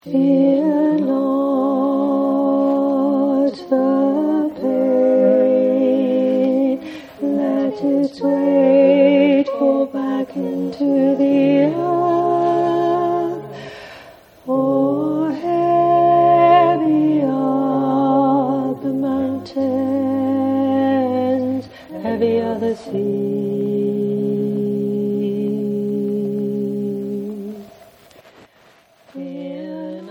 Fear not the pain, let its weight fall back into the earth. For heavy are the mountains, heavy are the seas. Fear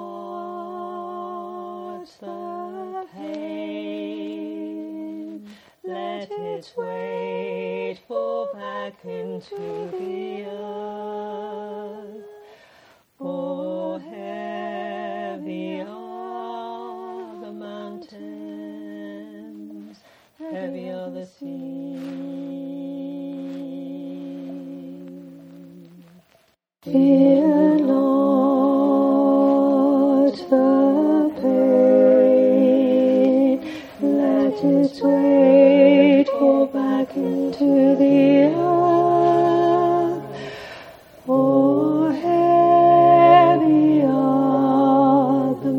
not the pain, let its weight fall back into the earth. For heavy are the mountains, heavy are the seas. Fear not the pain, let its weight fall back into the earth. For heavy are the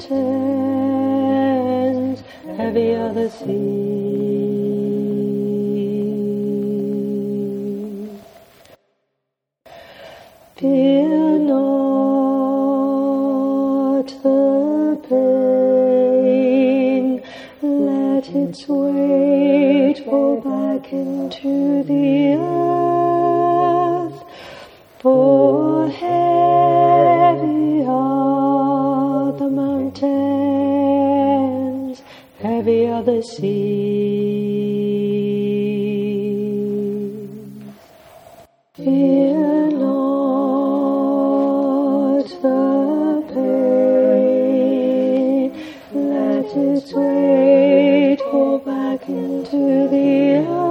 mountains, heavy are the seas. Fear not the pain, let its weight fall back into the earth. For heavy are the mountains, heavy are the seas. Fear not the pain, let its weight fall back into the earth.